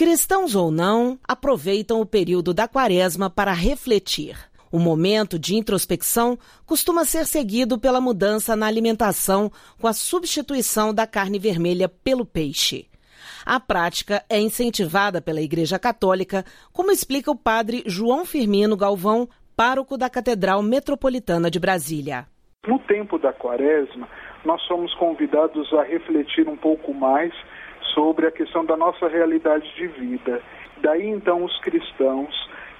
Cristãos ou não, aproveitam o período da Quaresma para refletir. O momento de introspecção costuma ser seguido pela mudança na alimentação com a substituição da carne vermelha pelo peixe. A prática é incentivada pela Igreja Católica, como explica o padre João Firmino Galvão, pároco da Catedral Metropolitana de Brasília. No tempo da Quaresma, nós somos convidados a refletir um pouco mais sobre a questão da nossa realidade de vida. Daí, então, os cristãos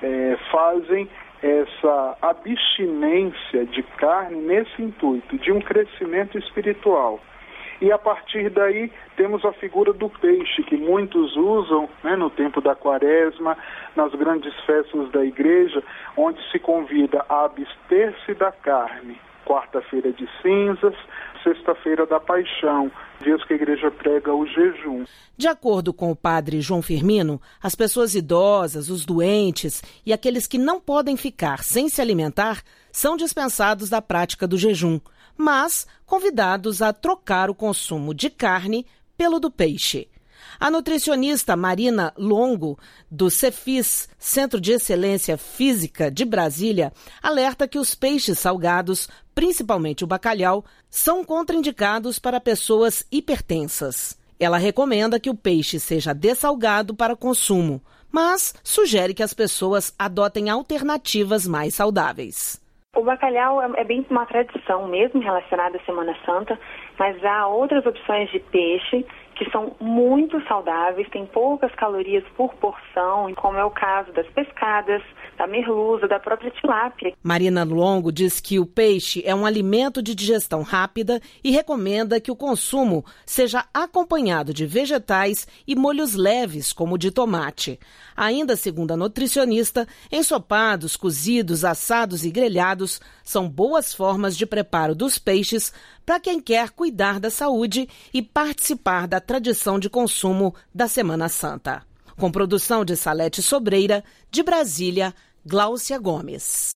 fazem essa abstinência de carne nesse intuito, de um crescimento espiritual. E a partir daí temos a figura do peixe, que muitos usam no tempo da Quaresma, nas grandes festas da igreja, onde se convida a abster-se da carne. Quarta-feira de cinzas, sexta-feira da paixão, dias que a igreja prega o jejum. De acordo com o padre João Firmino, as pessoas idosas, os doentes e aqueles que não podem ficar sem se alimentar são dispensados da prática do jejum, mas convidados a trocar o consumo de carne pelo do peixe. A nutricionista Marina Longo, do Cefis, Centro de Excelência Física de Brasília, alerta que os peixes salgados, principalmente o bacalhau, são contraindicados para pessoas hipertensas. Ela recomenda que o peixe seja dessalgado para consumo, mas sugere que as pessoas adotem alternativas mais saudáveis. O bacalhau é bem uma tradição mesmo relacionada à Semana Santa, mas há outras opções de peixe que são muito saudáveis, têm poucas calorias por porção, como é o caso das pescadas, da merluza, da própria tilápia. Marina Longo diz que o peixe é um alimento de digestão rápida e recomenda que o consumo seja acompanhado de vegetais e molhos leves, como o de tomate. Ainda segundo a nutricionista, ensopados, cozidos, assados e grelhados são boas formas de preparo dos peixes para quem quer cuidar da saúde e participar da tradição de consumo da Semana Santa. Com produção de Salete Sobreira, de Brasília, Gláucia Gomes.